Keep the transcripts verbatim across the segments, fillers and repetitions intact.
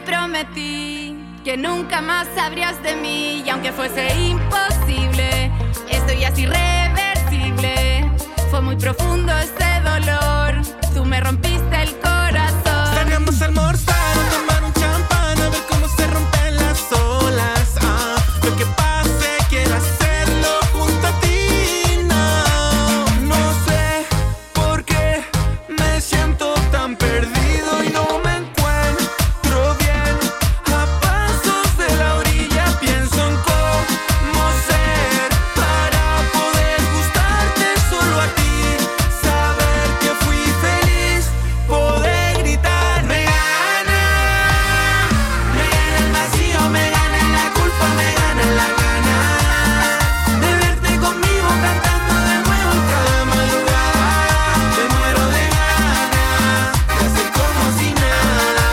prometí que nunca más sabrías de mí, y aunque fuese imposible, esto ya es irreversible. Fue muy profundo este dolor, tú me rompiste el corazón. Salgamos a almorzar o tomar un champán, a ver cómo se rompen las olas. Ah, lo que pase, quiero hacerlo junto a ti. No, no sé por qué me siento tan perdido y no me encuentro bien. A pasos de la orilla pienso en cómo ser para poder gustarte solo a ti. Saber que fui feliz, poder gritar. Me gana, me gana el vacío, me gana la culpa, me gana la gana de verte conmigo cantando de nuevo en cada madrugada. Me muero de ganas de hacer como si nada.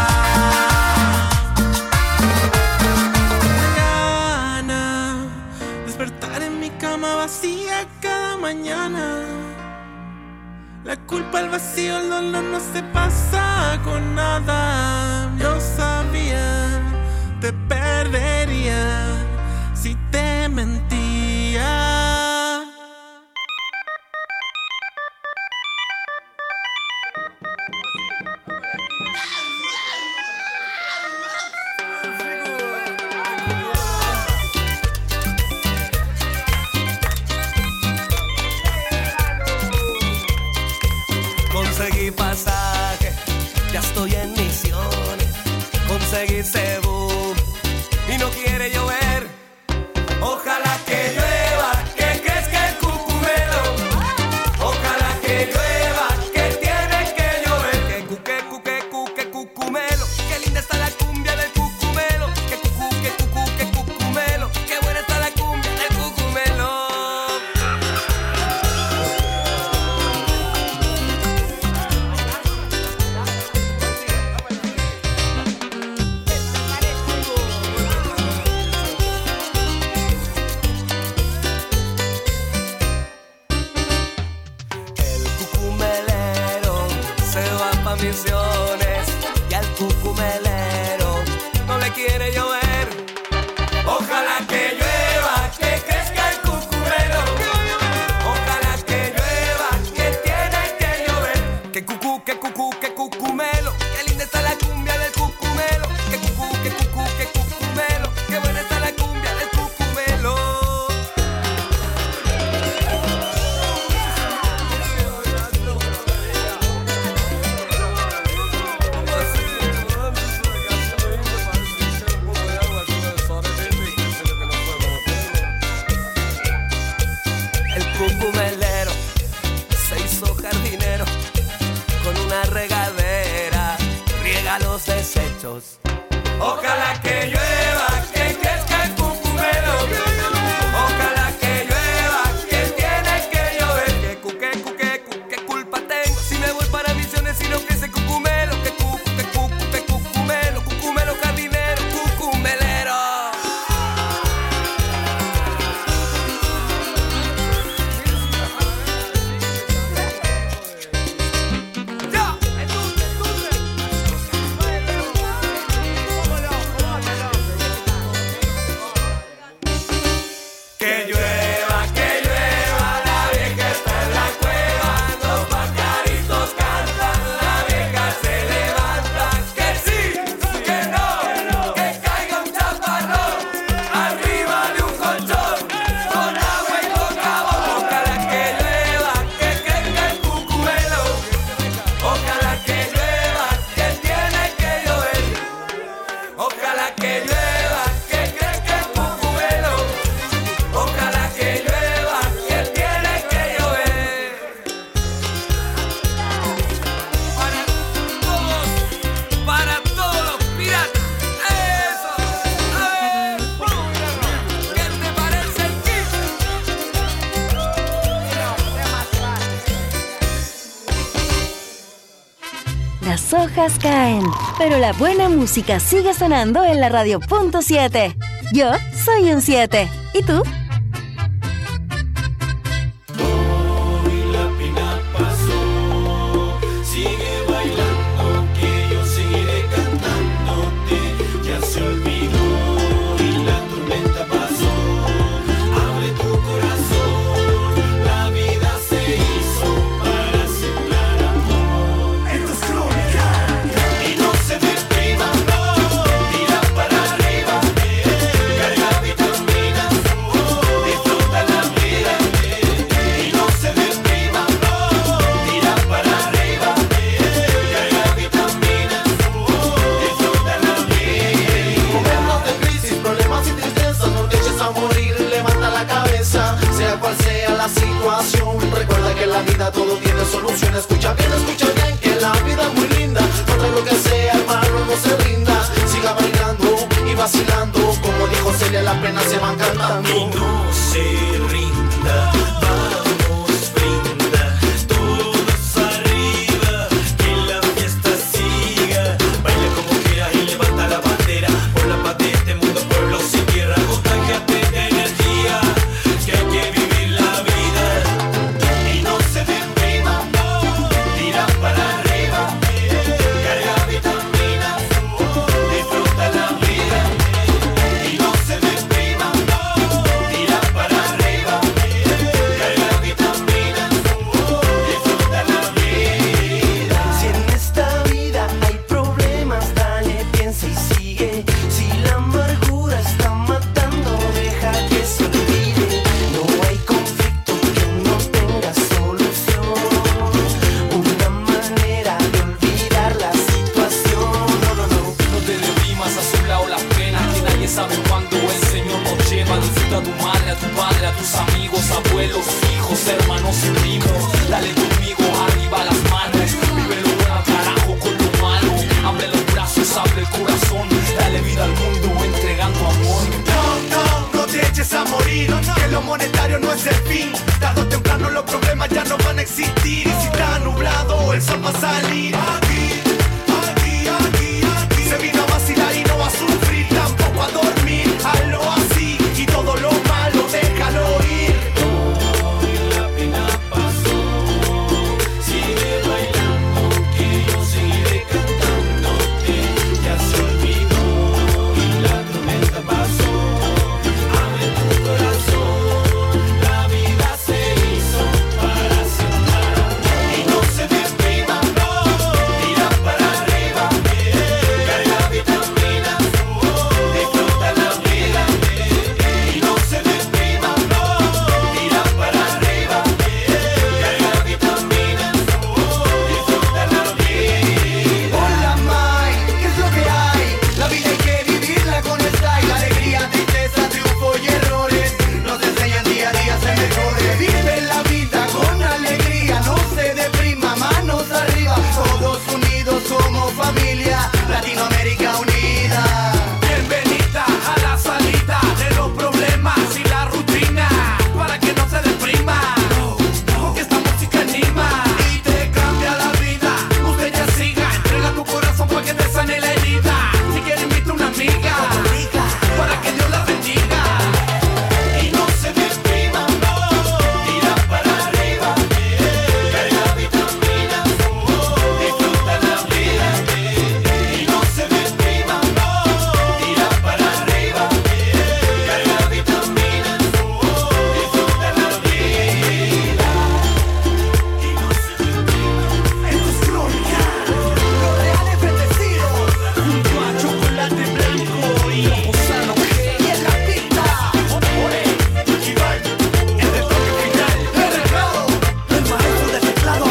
Me gana despertar en mi cama vacía cada mañana. La culpa, el vacío, el dolor no se pasa con nada. Yo sabía, te perdería si te mentía. Conseguí pasaje, ya estoy en misiones. Conseguí Cebú y no quiere llover. Ojalá que llueva, que crezca el cucumelo. Ojalá que llueva, que tiene que llover. Que cuque, cuque, cuque, cucumelo. Qué linda está la cumbia del cucumelo. Que cucu, que cucu, que cucumelo. Qué buena está la cumbia del cucumelo. El cucumelero se va pa' misiones y al cucumelero no le quiere llover. Ojalá que llueva, que crezca el cucumelo. Ojalá que llueva, que tiene que llover. Que cucú, que cucú, que cucumelo. Qué linda está la cumbia del cucumelo. Que cucú, que cucú, que cucumelo. Qué buena está la cumbia del cucumelo. El cucumelero se hizo jardinero con una regadera, riega los desechos. Ojalá que llueva, que crezca el cucumelo. Ojalá que llueva, que tiene que llover. Que cu, que cu, que cu, qué culpa tengo si me voy para misiones y no crece cucumelo. Que cu, que cu, que cucumelo, cucumelo jardinero, cucumelero. Ya, que llueva, que llueva, la vieja está en la cueva. Los pajaritos cantan, la vieja se levanta. Que sí, que no, que caiga un chaparrón arriba de un colchón con agua y socavón. Ojalá que llueva, que crezca el cucumelo. Ojalá que llueva, que tiene que llover. Ojalá que llueva, que crezca el cucumelo. Ojalá que llueva, que tiene que llover. Para todos, para todos los piratas. Eso. ¡Eh! ¿Qué te parece el kit? Las hojas caen, pero la buena música sigue sonando en la radio punto siete. Yo soy un siete. ¿Y tú? Hoy la pena pasó, sigue bailando que yo seguiré cantándote. las penas se van cantando. Y no se rinda, vamos, brinda, todos arriba, que la fiesta siga. Baila como quieras y levanta la bandera, por la paz de este mundo, pueblo sin tierra. Contágiate de energía, que hay que vivir la vida. Y no se deprima, tira para arriba, carga vitaminas, disfruta la vida. Y no se deprima, tira para arriba, carga vitaminas, disfruta la vida. Si en esta vida hay problemas, dale, piensa y sigue. Si la amargura está matando, deja que se olvide. No hay conflicto que no tenga solución. Una manera de olvidar la situación. No, no, no. No te deprimas, a su lado las penas, que nadie sabe cuándo el Señor nos lleva. Disfruta a tu madre, a tu padre, a tus amigos, abuelos, hijos, hermanos y primos. Dale conmigo, arriba las manos. Vive lo bueno al carajo con lo malo. Abre los brazos, abre el corazón. Dale vida al mundo entregando amor. No, no, no te eches a morir, que lo monetario no es el fin. Tarde o temprano los problemas ya no van a existir. Y si está nublado, el sol va a salir. Aquí, aquí, aquí, aquí. Se vino a vacilar y no va a sufrir, tampoco a dormir. Hazlo así y todo lo malo déjalo ir. Hoy la pena pasó, sigue bailando, que yo seguiré cantándote. Ya se olvidó y la tormenta pasó. Abre tu corazón, la vida se hizo para sembrar. Y no se deprima, tira para arriba, carga vitaminas, disfruta la vida. Y no se deprima, tira para arriba, carga vitaminas, disfruta la vida. Hola, Mike, ¿qué es lo que hay? La vida hay que vivirla con style. Alegría, tristeza, triunfo y errores nos enseñan día a día a ser mejores. Vive la vida con alegría, no se deprima, manos arriba. Todos unidos como familia, Latinoamérica unida. Bienvenida a la salida de los problemas y la rutina, para que no se deprima, porque esta música anima y te cambia la vida. Usted ya siga, entrega tu corazón para que te sane la herida. Si quiere invita a una amiga, para que Dios la bendiga. Y no se deprima, tira para arriba, carga vitaminas, disfruta la vida. Y no se deprima, tira para arriba, carga vitaminas, disfruta la vida. Y no se deprima, esto es Crónica. Los reales bendecidos, junto a Chocolate Blanco y Gusano G. Y en la pista, Ore, Iván, el de toque final, el teclado, el maestro de teclado.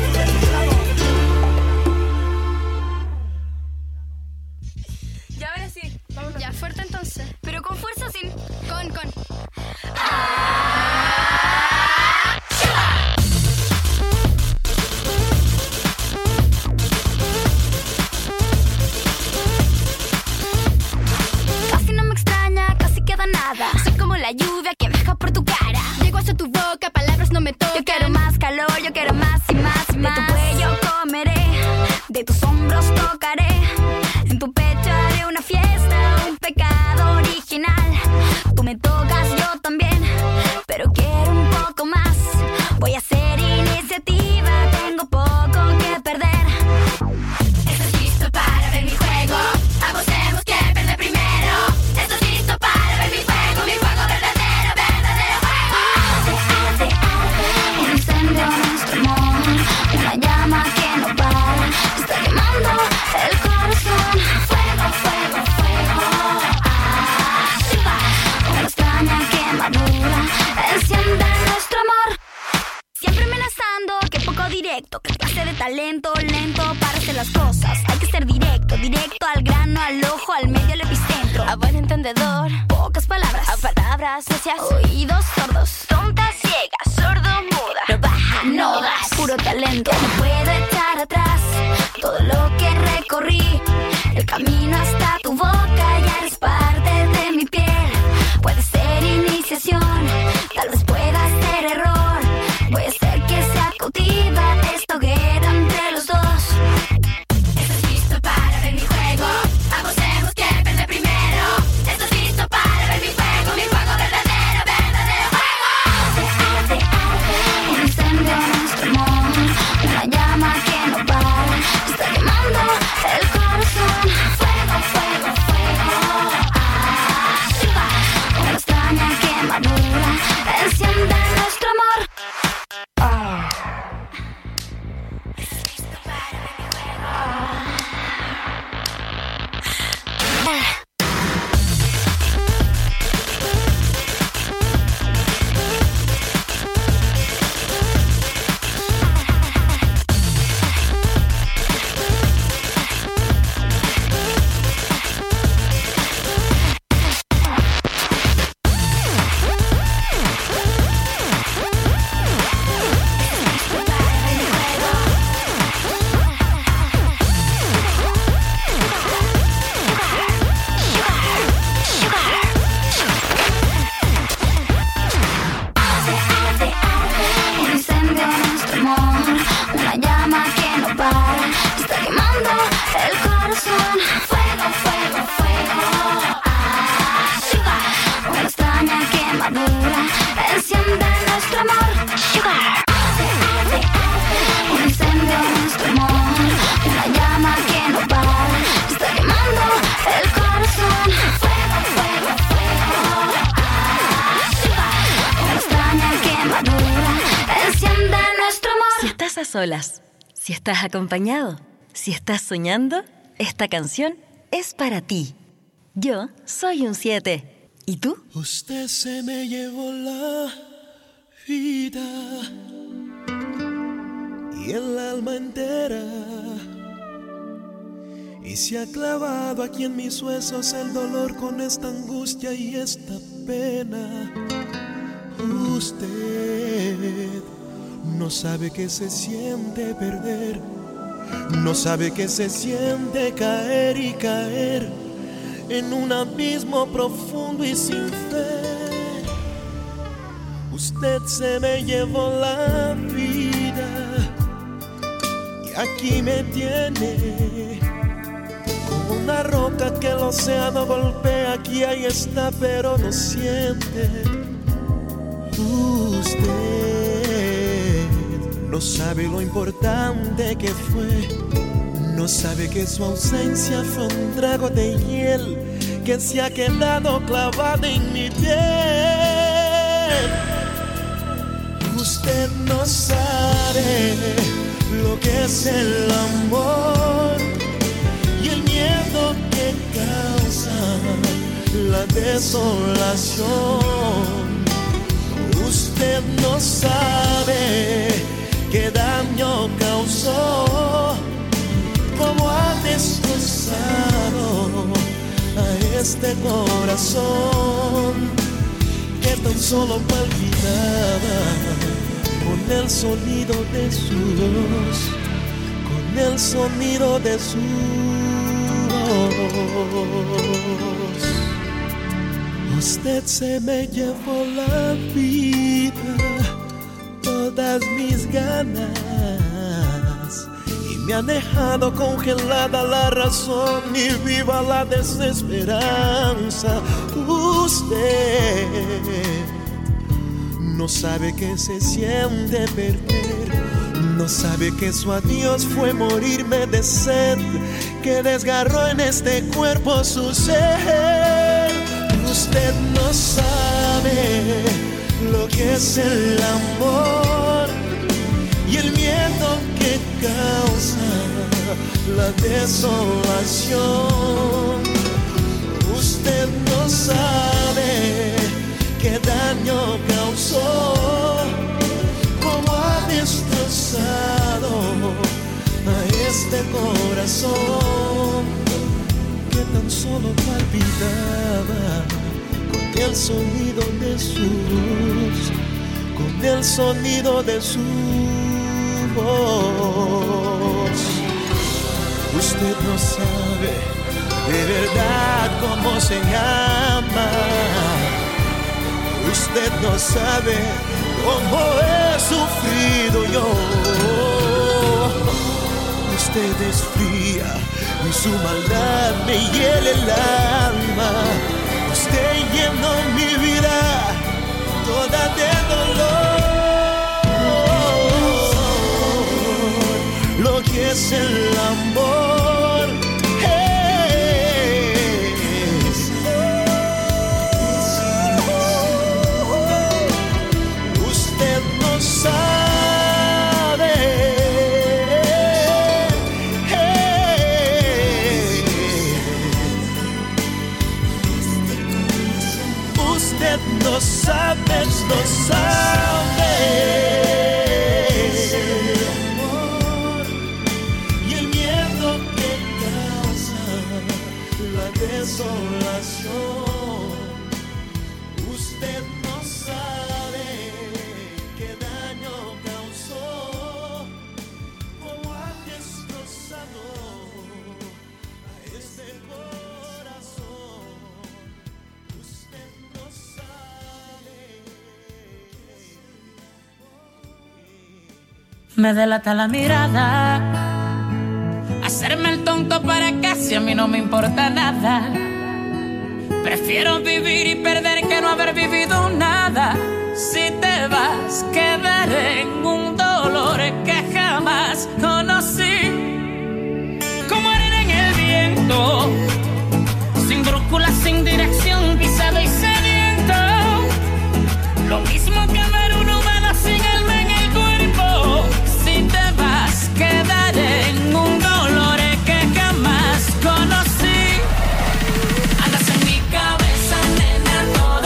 Ya ahora sí. Ya fuerte entonces. Pero con fuerza sin. Con, con. Casi no me extraña, casi queda nada. Soy como la lluvia que baja por tu cara. Llego hasta tu boca, palabras no me tocan. Yo quiero más calor, yo quiero más y más y más. De tu cuello comeré, de tus hombros tocaré. En tu pecho haré una fiesta, un pecado original. Tú me tocas, yo también, pero quiero un poco más. Voy a hacer iniciativa, tengo poco que perder. ¿Estás listo para ver mi juego? Apostemos que perder primero. ¿Estás listo para ver mi juego? Mi juego verdadero, verdadero juego. Arde, arde, arde, un incendio en nuestro amor. Una llama que no para, está quemando el corazón. Fuego, fuego, fuego. Arriba, una extraña quemadura enciende nuestro amor. Siempre amenazando, que poco directo, que clase de talento lento para hacer las cosas. Hay que ser directo, directo al grano, al ojo, al medio, al epicentro. A buen entendedor, pocas palabras, a palabras necias, oídos sordos, tonta, ciega, sordo, muda. No baja, no das, puro talento. No puedo echar atrás todo lo que recorrí. El camino hasta tu boca ya eres parte de mi piel. Puede ser iniciación, tal vez pueda ser error. Puede ser que sea cautiva esta hoguera entre los dos. ¿Estás listo para ver mi juego? Apostemos que pierde primero. ¿Estás listo para ver mi fuego? Mi fuego verdadero, verdadero fuego. Arde, arde, arde, un incendio en nuestro amor. Una llama que no para, está quemando el corazón. Fuego, fuego, fuego. Arriba, una extraña quemadura enciende nuestro amor. Ah. ¿Estás listo para ver mi juego? Ah. Un incendio en nuestro amor, una llama que no para, está quemando el corazón. Fuego, fuego, fuego. Arriba, una extraña quemadura enciende nuestro amor. Sugar. Un incendio en nuestro amor, una llama que no para, está quemando el corazón. Fuego, fuego, fuego. Arriba, una extraña quemadura enciende nuestro amor. Si estás a solas, si estás acompañado, si estás soñando, esta canción es para ti. Yo soy un siete. ¿Y tú? Usted se me llevó la vida y el alma entera, y se ha clavado aquí en mis huesos el dolor con esta angustia y esta pena. Usted no sabe que se siente perder, no sabe que se siente caer y caer en un abismo profundo y sin fe. Usted se me llevó la vida y aquí me tiene como una roca que el océano golpea. Aquí ahí está, pero no siente. Usted no sabe lo importante que fue, no sabe que su ausencia fue un trago de hiel que se ha quedado clavado en mi piel. Usted no sabe lo que es el amor y el miedo que causa la desolación. Usted no sabe qué daño causó, cómo ha destrozado a este corazón que tan solo palpitaba con el sonido de su voz, con el sonido de su voz. Usted se me llevó la vida, todas mis ganas, y me ha dejado congelada la razón y viva la desesperanza. Usted no sabe que se siente perder, no sabe que su adiós fue morirme de sed, que desgarró en este cuerpo su ser. Usted no sabe lo que es el amor y el miedo que causa la desolación. Usted no sabe qué daño causó, cómo ha destrozado a este corazón que tan solo palpitaba con el sonido de su voz, con el sonido de su voz. Usted no sabe de verdad cómo se llama Usted no sabe cómo he sufrido yo. Usted es fría y su maldad me hiela el alma. Usted llenó mi vida toda de dolor. Lo que es el amor es usted no sabe. Usted no sabe, no sabe. Y el miedo que causa la desolación. Usted no sabe qué daño causó, cómo ha destrozado a este corazón. Usted no sabe. Me delata la mirada, hacerme el tonto para casi a mí no me importa nada. Prefiero vivir y perder que no haber vivido nada. Si te vas, quedaré en un dolor que jamás conocí. Como arena en el viento, sin brújula, sin dirección, pisado y sediento. Lo mismo que ver un humano sin alma en el cuerpo. Si te vas, quedaré en un dolor que jamás conocí. Andas en mi cabeza, nena, toda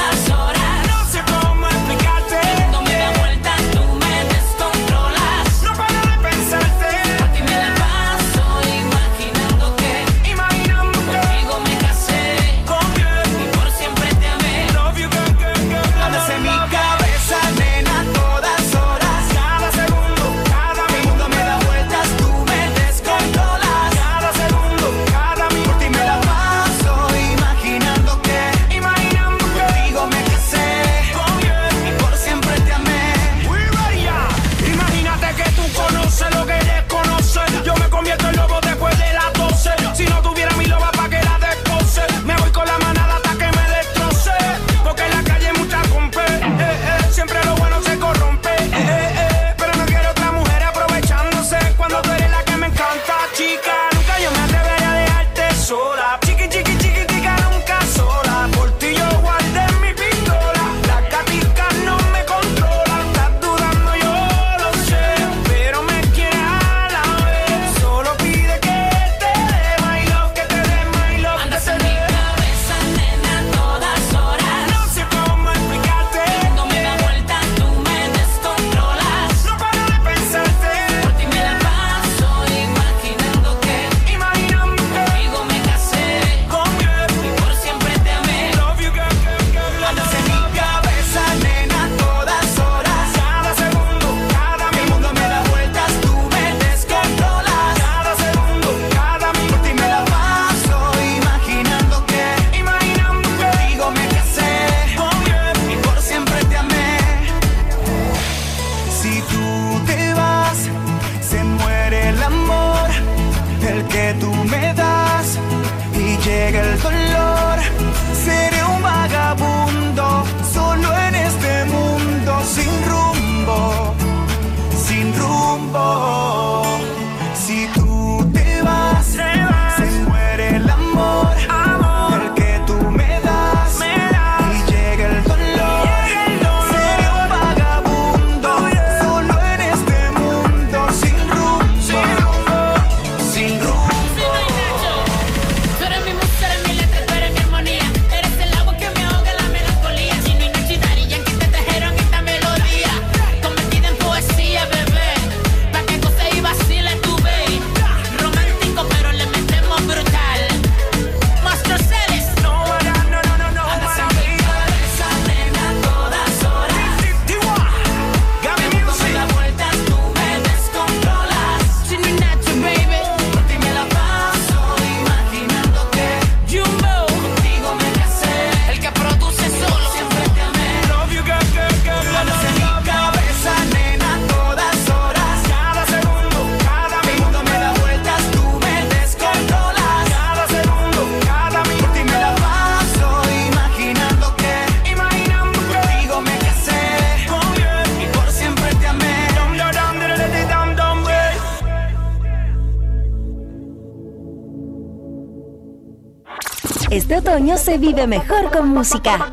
Este otoño se vive mejor con música.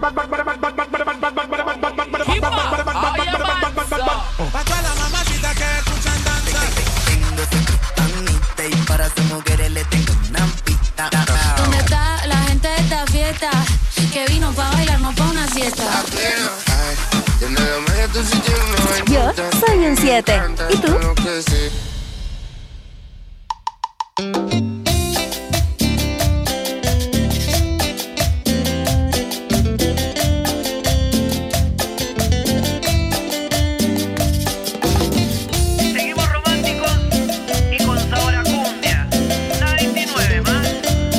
¿Dónde está la gente de esta fiesta? Que vino pa' bailar, no pa' una siesta. Yo soy un siete. ¿Y tú? Seguimos románticos y con sabor a cumbia. La veintinueve más.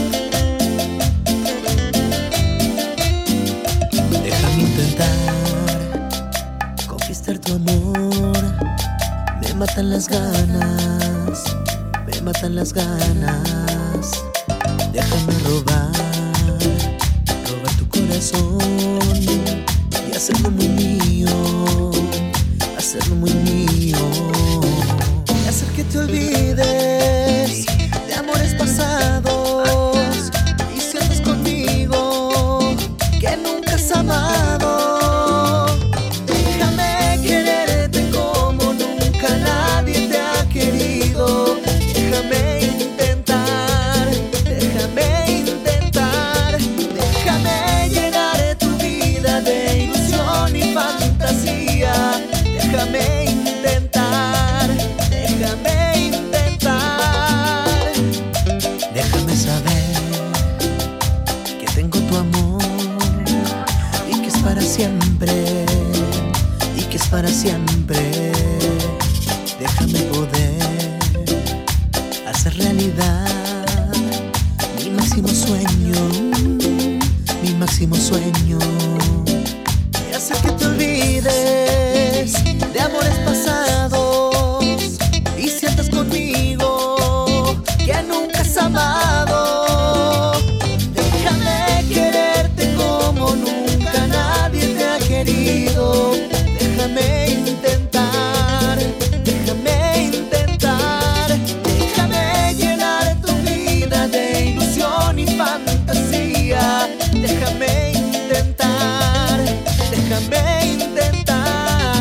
Déjame intentar conquistar tu amor. Me matan las ganas, me matan las ganas. Déjame robar, robar tu corazón y hacerlo muy mío, hacerlo muy mío. Y hacer que te olvides de amores pasados y sientas conmigo que nunca has amado. Déjame quererte como nunca nadie te ha querido. Déjame intentar, déjame intentar, déjame llenar tu vida de ilusión y fantasía. Déjame intentar, déjame intentar, déjame saber que tengo tu amor y que es para siempre, y que es para siempre. Déjame poder hacer realidad mi máximo sueño, mi máximo sueño. Y hacer que te olvides de amores pasados y sientas conmigo que nunca has amado. Déjame quererte como nunca nadie te ha querido. Déjame intentar, déjame intentar, déjame llenar tu vida de ilusión y fantasía. Déjame intentar, déjame intentar,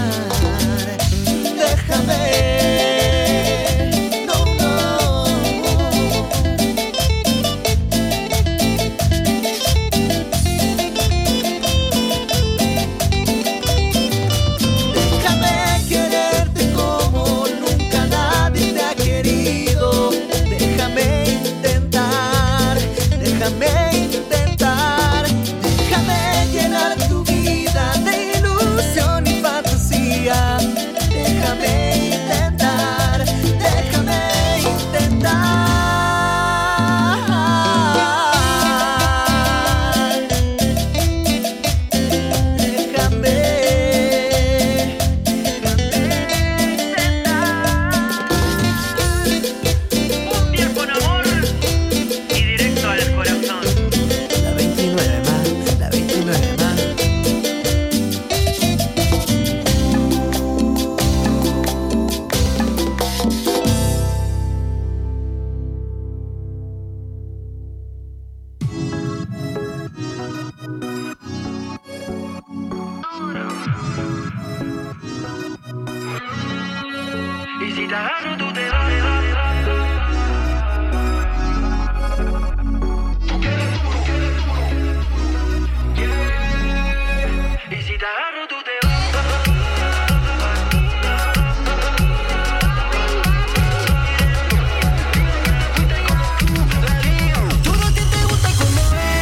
déjame. No, no. Déjame quererte como nunca nadie te ha querido. Déjame intentar, déjame intentar, déjame llenar tu vida de ilusión y fantasía. Déjame intentar, déjame intentar. Déjame, Cumbia con amor y directo al corazón. La veintinueve más, la veintinueve más. Y si te agarro tú te vas. Y si te agarro tú te vas. Todo a ti te gusta como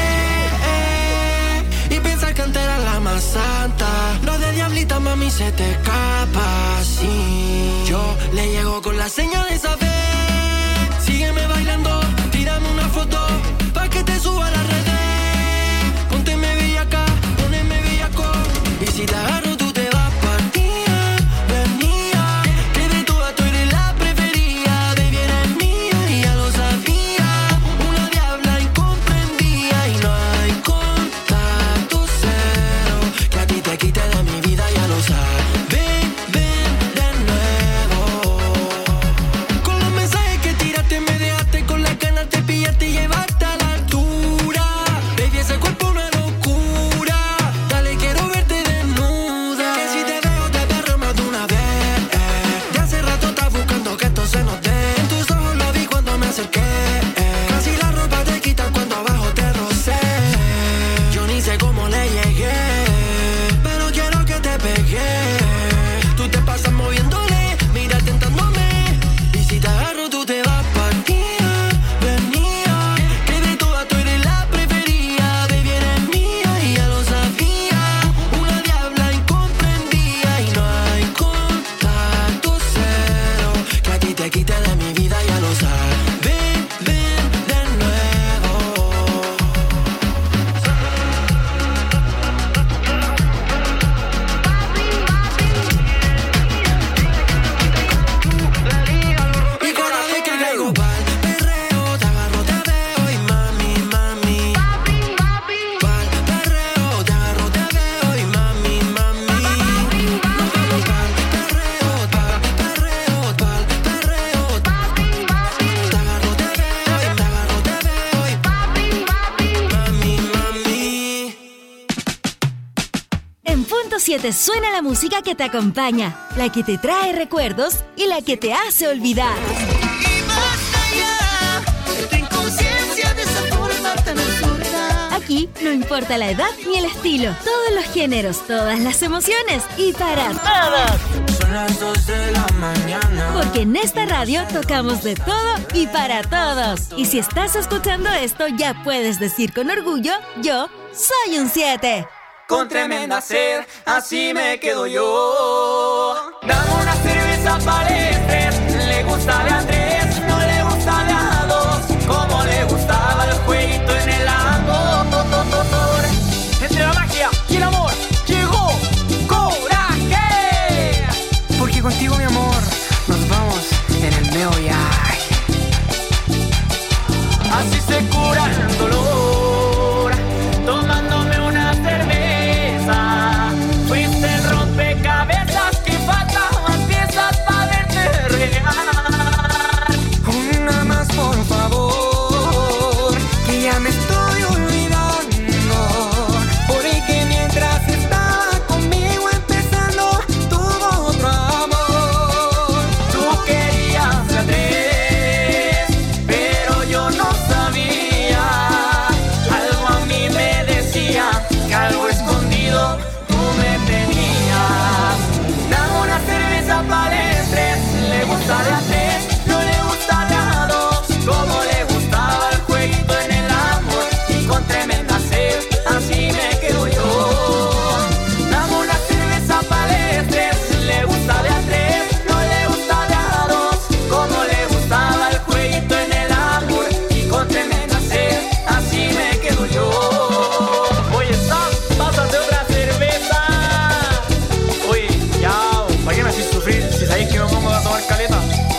es y piensas que antes era la más santa. Lo de diablita, mami, se te escapa. Sí, yo le llego con la señal de saber. Sígueme bailando, tírame una foto pa' que te suba a las redes. Pónteme bellaca, poneme bellaco. Y si te agarro tú te vas partida, venía. Que de todas tú eres la preferida. Baby, eres mía y ya lo sabía. Una diabla incomprendida y no hay contacto cero que a ti te quite de mi vida, ya lo sabes. Ven, ven de nuevo. Con los mensajes que tiraste me dejaste con las ganas de pillarte y llevarte a la altura. cien punto siete suena la música que te acompaña, la que te trae recuerdos y la que te hace olvidar. Y basta ya de tu inconsciencia de esa forma tan absurda. Aquí no importa la edad ni el estilo, todos los géneros, todas las emociones y para todos. Son las dos de la mañana. Porque en esta radio tocamos de todo y para todos. Y si estás escuchando esto, ya puedes decir con orgullo, yo soy un siete. Con tremenda sed, así me quedo yo. Dame una cerveza palestres, le gusta de Andrés, no le gusta de a dos, como le gustaba el jueguito en el amor. Entre la magia y el amor llegó Coraje. Porque contigo, mi amor, nos vamos en el meo viaje. Así se cura el dolor, tomándome una cerveza. Fuiste el rompecabezas que faltaban piezas para verte real. Una más, por favor, que ya me estoy olvidando. Porque mientras estaba conmigo empezando, tuvo otro amor. Tú querías de Andrés, pero yo no sabía. Algo a mí me decía que algo escondido tú me tenías. Dame una cerveza palestres, le gusta de a tres, no le gusta de a dos, como le gustaba el jueguito en el amor. Y con tremenda sed, así me quedo yo. Dame una cerveza palestres, le gusta de a tres, no le gusta de a dos, como le gustaba el jueguito en el amor. Y con tremenda sed, así me quedo yo. Oye, Sam, pásate otra cerveza. Oye, ya, ¿para qué me haces sufrir si sabéis que me pongo a tomar caleta?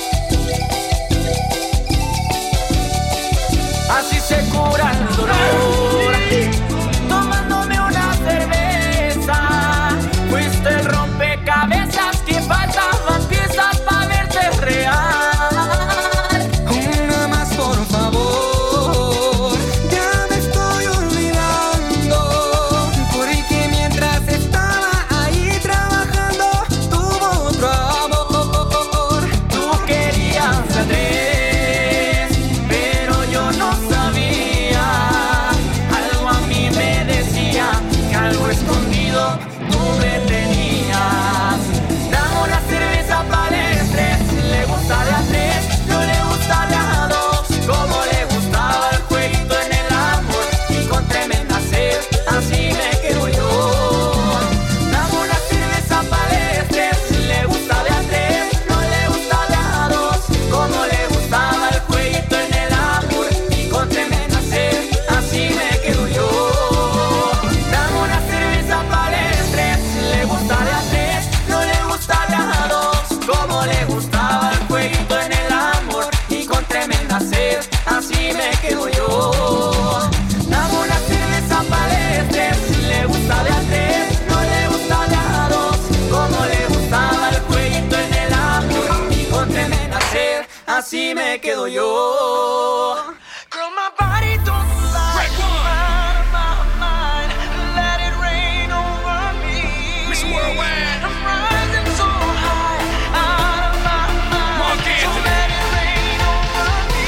Así se cura el dolor, tomándome una cerveza. Fuiste el rompecabezas que faltaban piezas para verte real. Una más, por favor, ya me estoy olvidando. Porque mientras estaba ahí trabajando, tuvo otro amor. Tú querías de tres, pero yo no sabía. Algo a mí me decía que algo escondido tú me tenías. Dame una cerveza palestres, le gusta de a tres, no le gusta de a dos, como le gustaba el jueguito en el amor. Y con tremenda sed, así me quedo yo. Dame una cerveza palestres, le gusta de a tres, no le gusta de a dos, como le gustaba el jueguito en el amor. Y con tremenda sed, así me quedo yo. Dame una cerveza palestres, le gusta de a tres, no le gusta de a dos, como le gustaba el jueguito en el amor. Y con tremenda sed, así me quedo yo. Dame una cerveza palestres, le gusta de a tres, no le gusta de a dos, como le gustaba el jueguito en el amor. Y con tremenda sed, así me quedo yo. Girl, my body don't lie. Out of my mind, let it rain over me. Miss Worldwide, I'm rising so high. Out of my mind, so let it rain over me.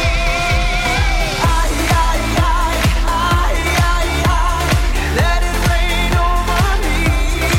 Ay, ay, ay, ay, ay, ay, let it rain over me.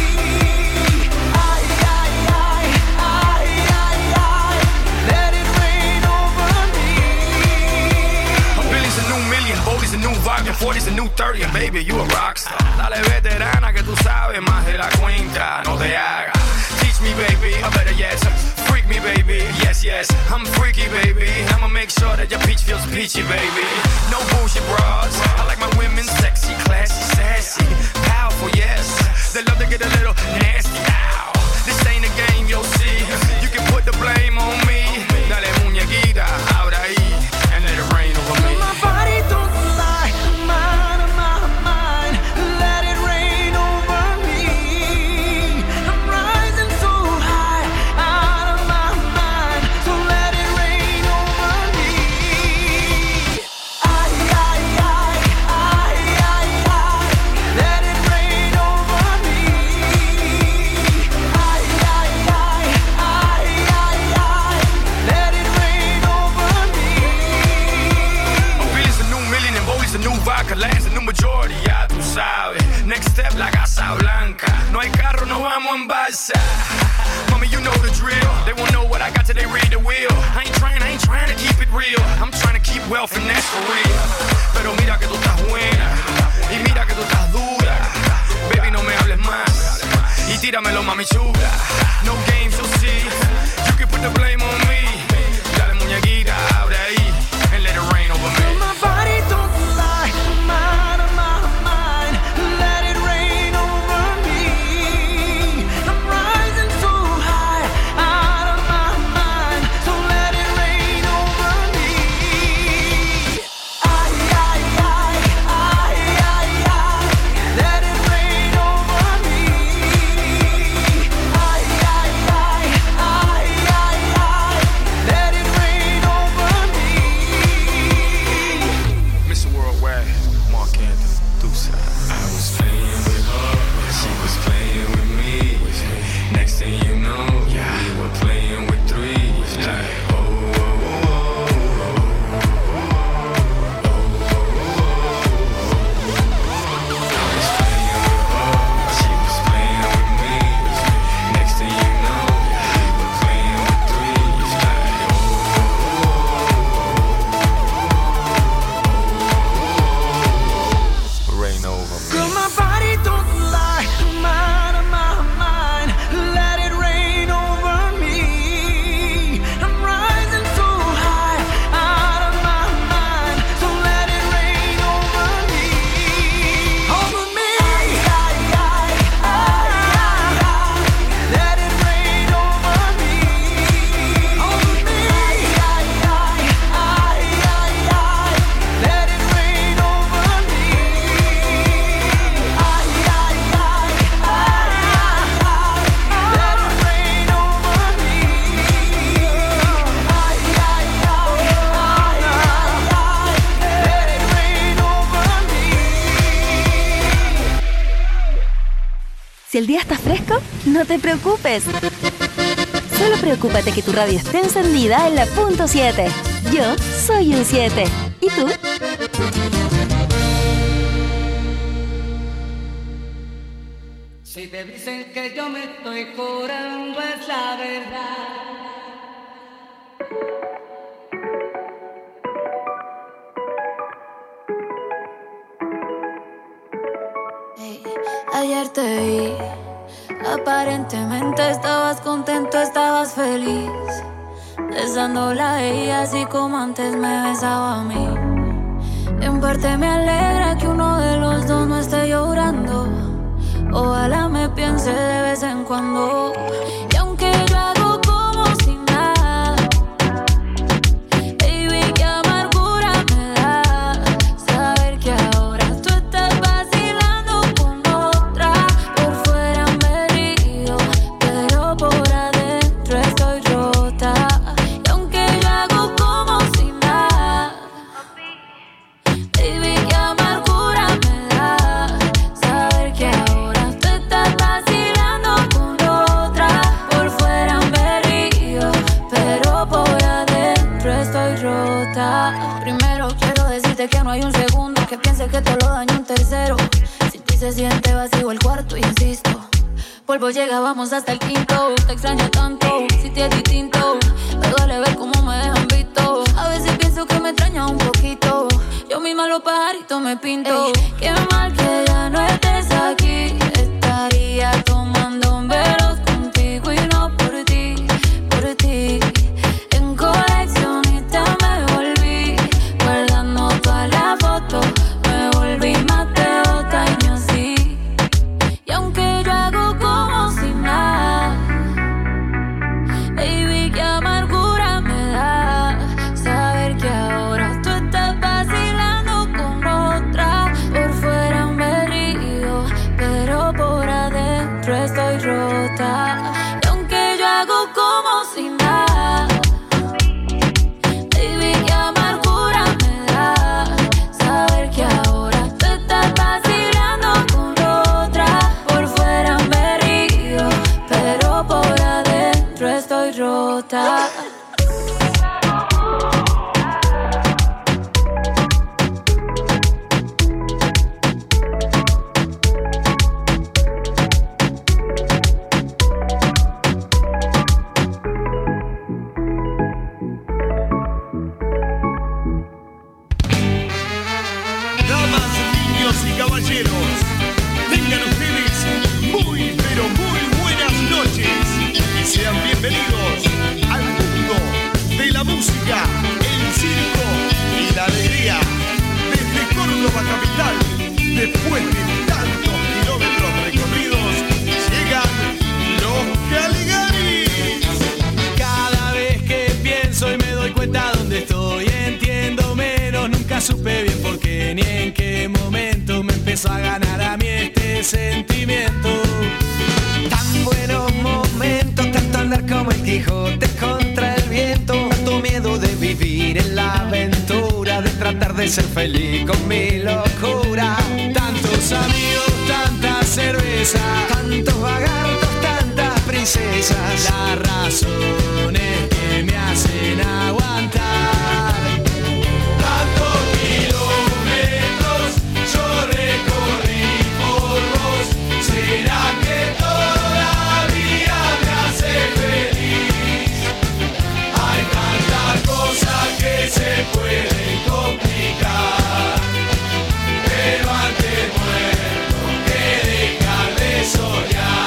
Ay, ay, ay, ay, ay, ay, let it rain over me. Billy's a new million, Bodie's a new volume, forty's a new thirty, and baby, you a rockstar. Dale veterana que tú sabes más de la cuenta, no te hagas. Teach me, baby, or better yet, freak me, baby. Yes, yes, I'm freaky, baby. I'ma make sure that your peach feels peachy, baby. No bullshit bras. I like my women sexy, classy, sassy, powerful, yes. They love to get a little nasty. Ow. This ain't a game, you'll see. You can put the blame on me. Dale muñequita, ahora ahí, and let it rain over me. My body don't lie, I'm out of my mind, let it rain over me. I'm rising so high, out of my mind, so let it rain over me. Ay, ay, ay, ay, ay, ay, no hay carro, nos vamos en balsa. Mommy, you know the drill. They won't know what I got till they read the wheel. I ain't trying, I ain't trying to keep it real. I'm trying to keep wealth and that's for real. Pero mira que tú estás buena y mira que tú estás dura. Baby, no me hables más y tíramelo, mami chula. No games, you'll see. You can put the blame on me. Dale muñequita, abre ahí and let it rain over me. My body don't lie, I'm out of my mind. Let it rain over me. I'm rising so high, out of my mind. So let it rain over me. Ay, ay, ay, ay, ay, ay. Let it rain over me. Ay, ay, ay, ay, ay, ay. Let it rain over me. Mister Worldwide, Mark Anthony, Deuce. I was playing with her, she was playing with me. Next thing you know, we were playing with three. Like, oh, oh, oh, I was playing with her, she was playing with me. Next thing you know, we were playing with three. Like, oh, rain over me. Girl, my body don't lie, I'm out of my mind. Let it rain over me. I'm rising so high, out of my mind. So let it rain over me. Over me. Ay, ay, ay, ay, ay. Let it rain over me. Over me. Ay, ay, ay, ay, ay. Let it rain over me. Ay, ay, ay, ay, ay. Let it rain over me. Ay, ay, ay, ay, ay. Let it rain over me. Si el día está fresco, no te preocupes. Solo preocúpate que tu radio esté encendida en la punto siete. Yo soy un siete. ¿Y tú? Si te dicen que yo me estoy curando es la verdad. Ey, ayer te vi, aparentemente estabas contento, estabas feliz, besándola a ella así como antes me besaba a mí. En parte me alegra que uno de los dos no esté llorando. Ojalá me piense de vez en cuando. Y aunque yo hago como si nada, baby, qué amargura me da saber que ahora tú estás vacilando con otra. Por fuera me río, pero por adentro estoy rota. Y aunque yo hago como si nada, baby, qué amargura me da saber que ahora tú estás vacilando con otra. Por fuera me río, pero por adentro estoy rota. Primero quiero decirte que no hay un segundo que piense que te lo daño un tercero. Sin ti se siente vacío el cuarto, insisto. Polvo llega, vamos hasta el quinto. Te extraño tanto, si te es distinto. Me duele ver cómo me dejan visto. A veces pienso que me extraña un poquito. Yo misma los pajaritos me pinto. Ey, qué mal que ya no estés aquí. Estaría tomando velos contigo y no por ti, por ti. En coleccionista me volví, guardando todas las fotos. Me volví más de otaño así. Y aunque yo hago como si nada, baby, qué amargura me da saber que ahora tú estás vacilando con otra. Por fuera me río, pero por adentro estoy rota. Y aunque yo hago como si nada, baby, qué amargura me da saber que ahora tú estás vacilando con otra. Por fuera me río, pero por adentro estoy rota. supe bien por qué ni en qué momento me empezó a ganar a mí este sentimiento. Tan buenos momentos, tanto andar como el Quijote contra el viento, tanto miedo de vivir en la aventura, de tratar de ser feliz con mi locura. Tantos amigos, tanta cerveza, tantos vagartos, tantas princesas, las razones que me hacen aguantar. Tantos kilómetros yo recorrí por vos. ¿Será que todavía me hace feliz? Hay tantas cosas que se pueden complicar, pero antes muerto que dejar de soñar.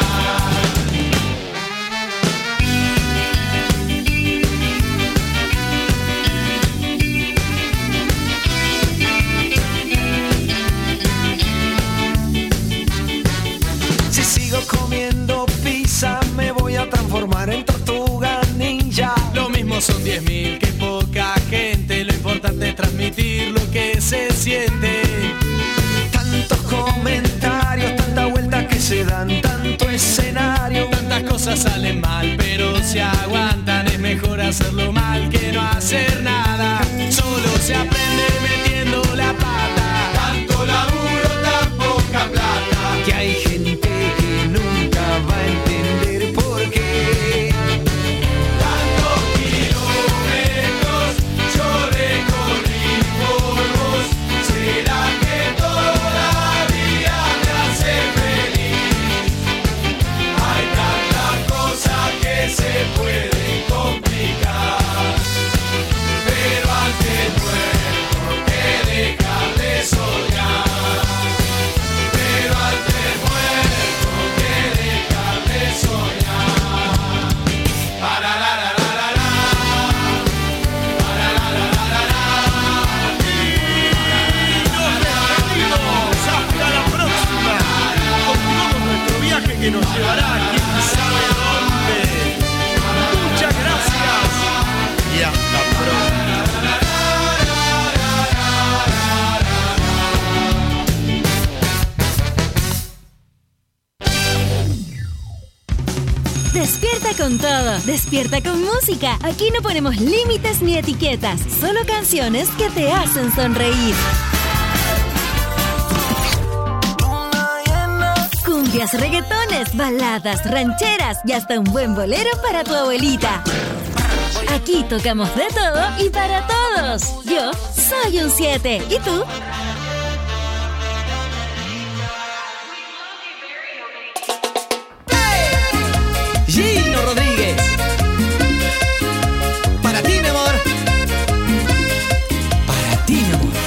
Si sigo comiendo pizza me voy a transformar en tortuga ninja. Lo mismo son diez mil que poca gente, lo importante es transmitir lo que se siente. Tantos comentarios, tanta vuelta que se dan, tanto escenario, tantas cosas salen mal, pero se aguantan. Es mejor hacerlo mal que no hacer nada. Solo se aprende metiendo la pata. Tanto laburo, tan poca plata, que hay gente que nunca va a entender por qué. Tantos kilómetros yo recorrí por vos. ¿Será que todavía me hace feliz? Hay tantas cosas que se pueden complicar, pero antes muerto que dejar de soñar. Pero antes muerto que dejar de soñar. Para la la la la la. Para la la la la la. Hasta la próxima. Continuamos nuestro viaje que nos llevará a quién sabe dónde. Muchas gracias y hasta pronto. Despierta con todo, despierta con música. Aquí no ponemos límites ni etiquetas, solo canciones que te hacen sonreír. Cumbias, reggaetones, baladas, rancheras y hasta un buen bolero para tu abuelita. Aquí tocamos de todo y para todos. Yo soy un siete. ¿Y tú? Gino Rodríguez, para ti mi amor, para ti mi amor.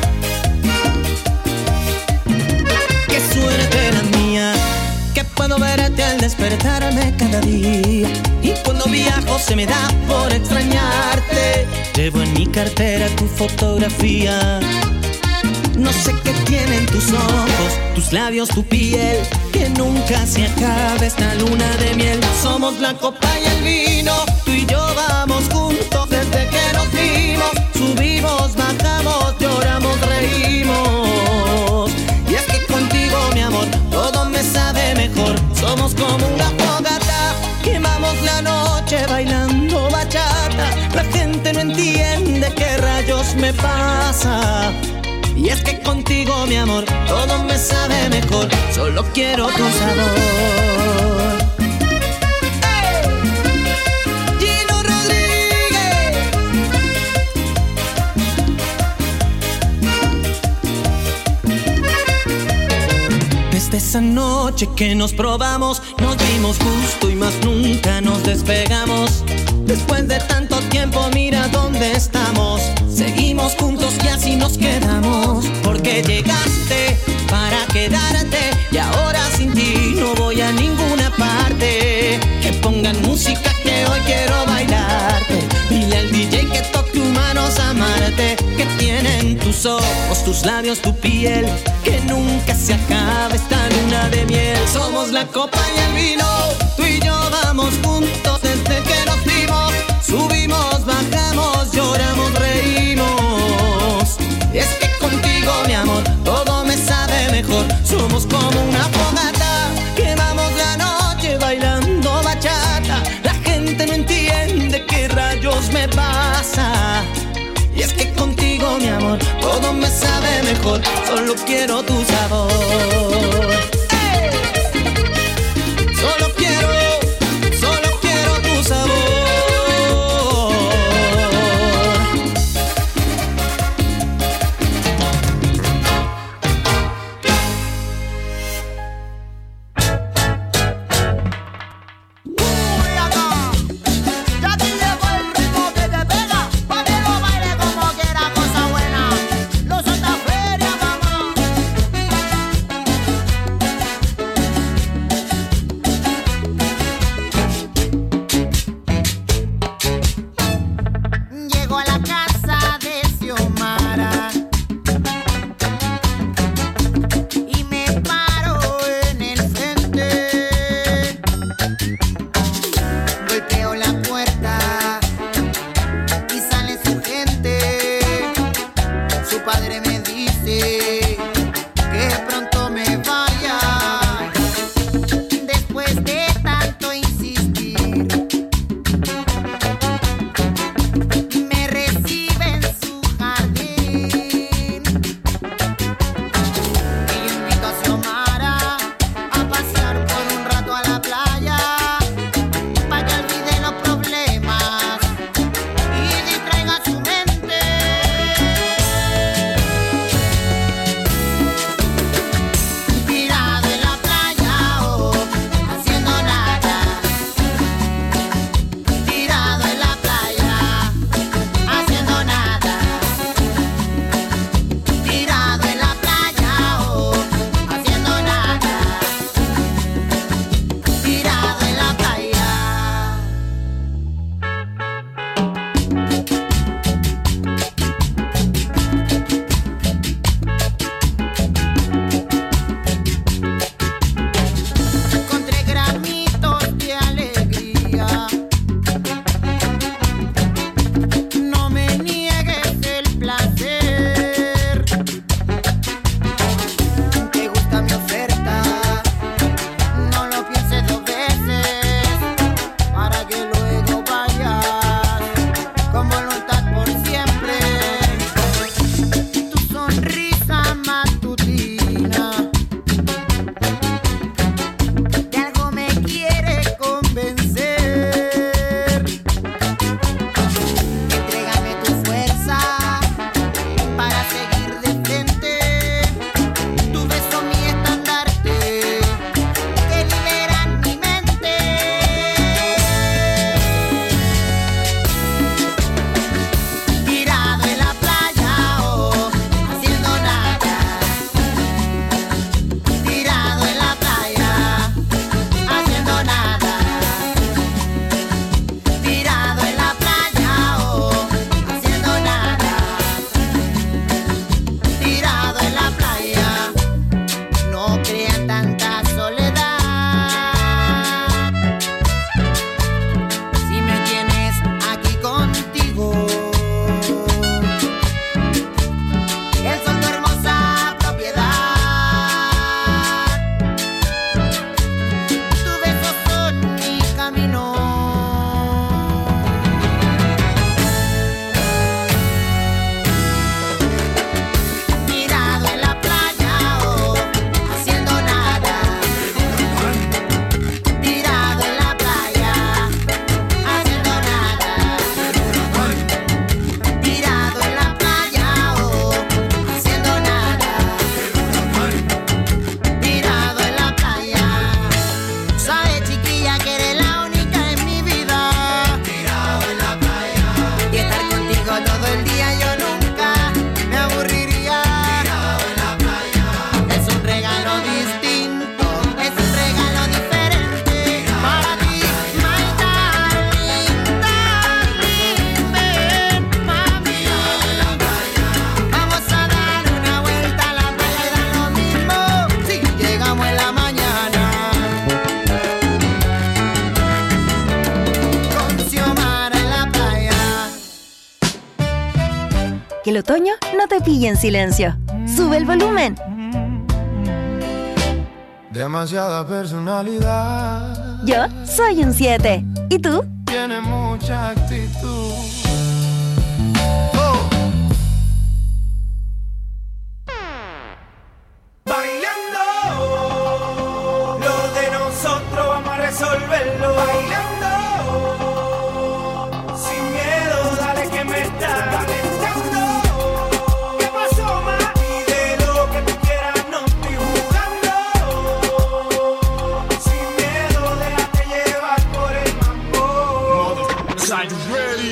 Qué suerte la mía, que puedo verte al despertarme cada día. Y cuando viajo se me da por extrañarte. Llevo en mi cartera tu fotografía. No sé qué tienen tus ojos, tus labios, tu piel, que nunca se acabe esta luna de miel. Somos la copa y el vino, tú y yo vamos juntos desde que nos vimos. Subimos, bajamos, lloramos, reímos. Y es que contigo, mi amor, todo me sabe mejor. Somos como una fogata, quemamos la noche bailando bachata. La gente no entiende qué rayos me pasa. Y es que contigo, mi amor, todo me sabe mejor. Solo quiero tu sabor. ¡Hey! Gino Rodríguez. Desde esa noche que nos probamos, nos vimos justo y más nunca nos despegamos. Después de tanto tiempo, mira dónde estamos. Seguimos juntos y así nos quedamos. Porque llegaste para quedarte y ahora sin ti no voy a ninguna parte. Que pongan música que hoy quiero bailarte. Dile al D J que toque humanos amarte. Que tienen tus ojos, tus labios, tu piel, que nunca se acabe esta luna de miel. Somos la copa y el vino, tú y yo vamos juntos desde que nos vimos. Subimos, bajamos, lloramos, reímos. Es Somos como una fogata, quemamos la noche bailando bachata. La gente no entiende qué rayos me pasa. Y es que contigo, mi amor, todo me sabe mejor. Solo quiero tu sabor. ¡Ey! Solo quiero, solo quiero tu sabor. Que el otoño no te pille en silencio. ¡Sube el volumen! demasiada personalidad. Yo soy un siete. ¿Y tú? Tiene mucha actitud. Bailando, lo de nosotros vamos a resolverlo. Bailando, sin miedo, dale que me está calentando. ¿Qué pasó, ma? Pide lo que tú quieras, no estoy jugando. Sin miedo, déjate llevar por el mambo. Are you ready?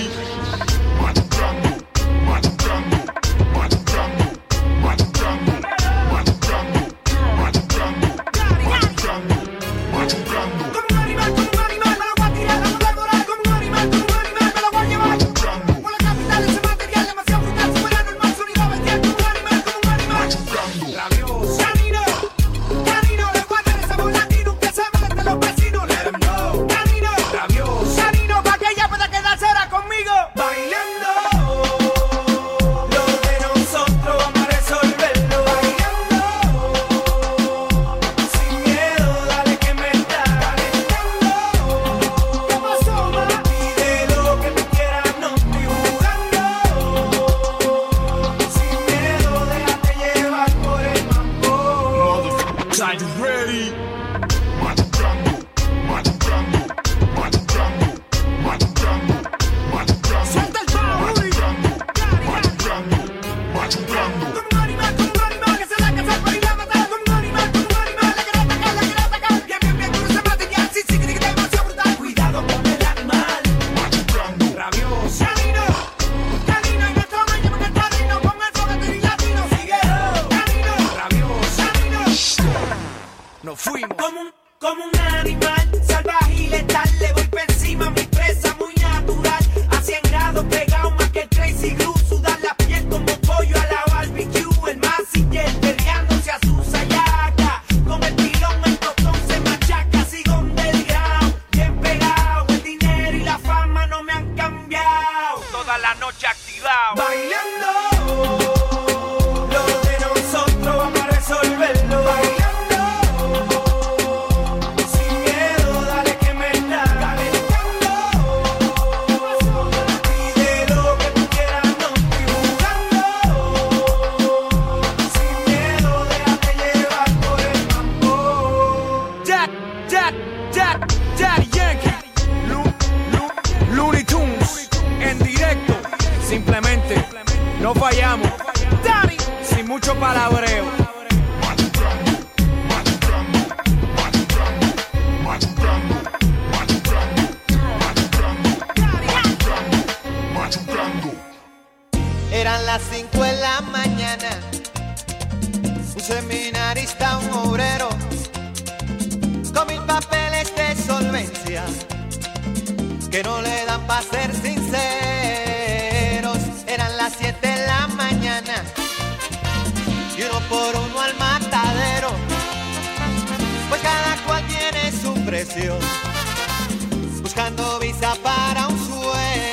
Eran las cinco de la mañana, un seminarista, un obrero, con mil papeles de solvencia, que no le dan pa' ser sinceros. Eran las siete de la mañana, y uno por uno al matadero, pues cada cual tiene su precio, buscando visa para un sueño.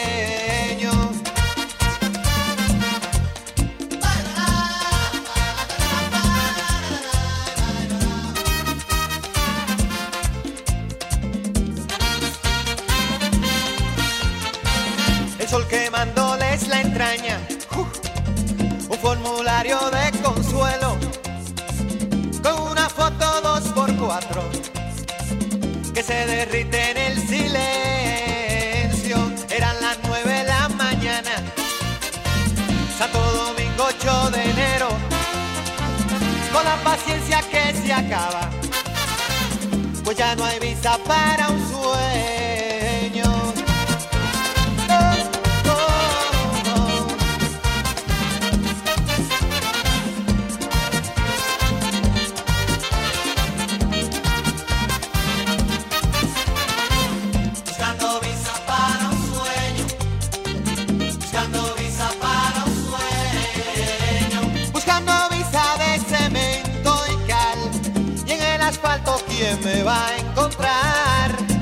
El sol quemándoles la entraña, uh, un formulario de consuelo, con una foto dos por cuatro, que se derrite en el silencio. Eran las nueve de la mañana, Santo Domingo ocho de enero, con la paciencia que se acaba, pues ya no hay visa para un sueño. ¿Quién me va a encontrar?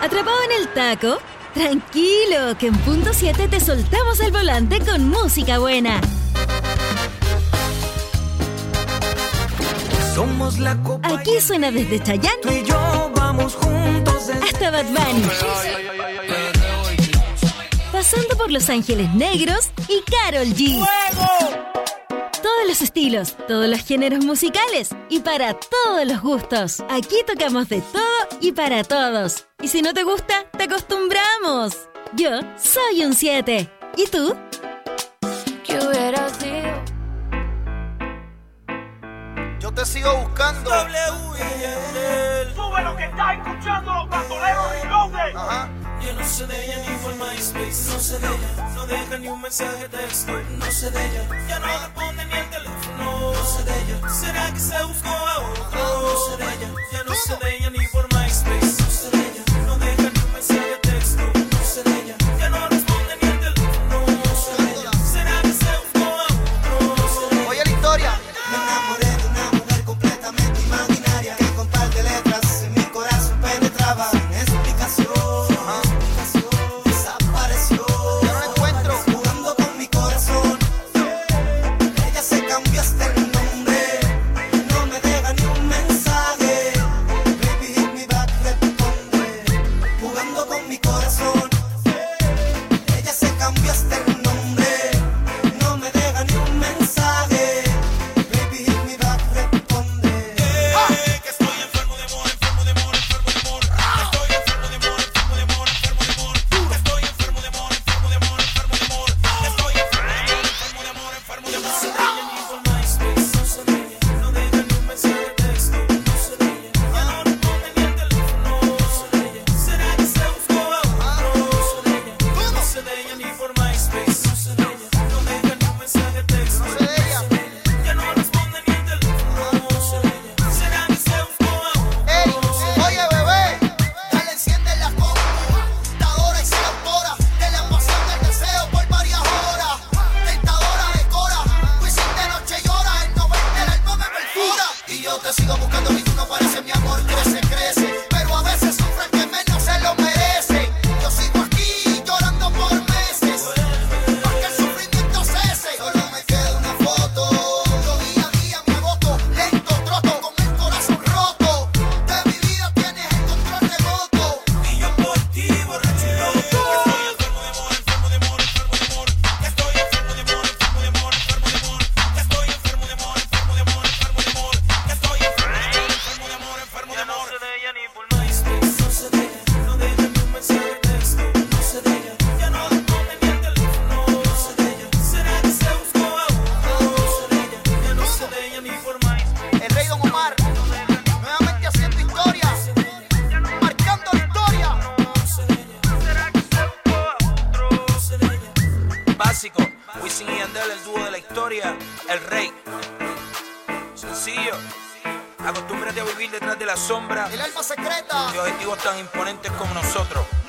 ¿Atrapado en el taco? Tranquilo, que en punto siete te soltamos el volante con música buena. Somos la copa. Aquí suena desde Chayanne Tú y yo vamos juntos desde hasta Bad Bunny, pasando por Los Ángeles Negros y Karol G. Todos los estilos, todos los géneros musicales y para todos los gustos. Aquí tocamos de todo y para todos. Y si no te gusta, te acostumbramos. Yo soy un siete. ¿Y tú? ¿Qué hubiera sido? Yo te sigo buscando. W y L. Sube lo que está escuchando los bandoleros Reloaded. Ajá. Yo no sé de ella ni por MySpace, no sé de ella, no deja ni un mensaje de texto, no sé de ella, ya no responde ni el teléfono, no sé de ella, será que se buscó a otro, no sé de ella, ya no sé de ella ni por MySpace, no sé de ella, no deja ni un mensaje de texto, no sé de ella, ya no responde ni el teléfono, no sé de ella, será que se buscó a otro, no sé de ella. Oye la historia. Me enamoré de una mujer completamente imaginaria que con par de letras en mi corazón penetraba sin explicación. Desapareció. Ya no la encuentro. Jugando con mi corazón. Ella se cambió hasta el nombre. No me deja ni un mensaje. Baby, hit me back, responde. Jugando con mi corazón. Ella se cambió hasta el nombre. No me deja ni un mensaje. Baby, hit me back, responde. Eh, que estoy enfermo de amor, enfermo de amor, enfermo de amor. Estoy enfermo de amor, enfermo de amor, enfermo de amor. Estoy enfermo de amor, enfermo de amor, enfermo de amor. Estoy enfermo de amor, enfermo de amor, enfermo de amor. No sé de ella ni por MySpace, no sé de ella, no deja ni un mensaje de texto, no sé de ella, ya no responde ni el teléfono, no sé de ella, será que se buscó a otro, no sé de ella, no sé de ella ni por MySpace, no sé de ella, no deja ni un mensaje de texto, no sé de ella, ya no responde ni el teléfono, no sé de ella, será que se buscó a otro. Ey, oye bebé. Dale, enciende la computadora y se autora de la emoción del deseo por varias horas. Tentadora de cora, pues sin de noche llora, el noventa el alma me perfora. Y yo te sigo buscando y tú no pareces, mi amor crece, crece. Pero a veces sufre el que menos se lo merece. Yo sigo aquí llorando por meses, porque el sufrimiento cese. Solo me queda una foto. Yo día a día me agoto, lento troto con el corazón roto. De mi vida tienes el control remoto. Y yo por ti, borracho y loco. Estoy enfermo de amor, enfermo de amor, enfermo de amor. Estoy enfermo de amor, enfermo de amor, enfermo de amor. Estoy enfermo de amor, enfermo de amor, enfermo de amor. Estoy enfermo de amor, enfermo de amor, enfermo de amor. No sé de ella ni por MySpace, no sé de ella, no deja ni un mensaje de texto, no sé de ella, ya no responde ni el teléfono, no sé de ella, será que se buscó a otro, no sé de ella, ya no sé de ella ni por MySpace. El rey Don Omar. Nuevamente haciendo historia. Marcando la historia. Básico, Wisin y Yandel, el dúo de la historia, el rey. Sencillo, acostúmbrate a vivir detrás de la sombra El alma secreta. de objetivos tan imponentes como nosotros.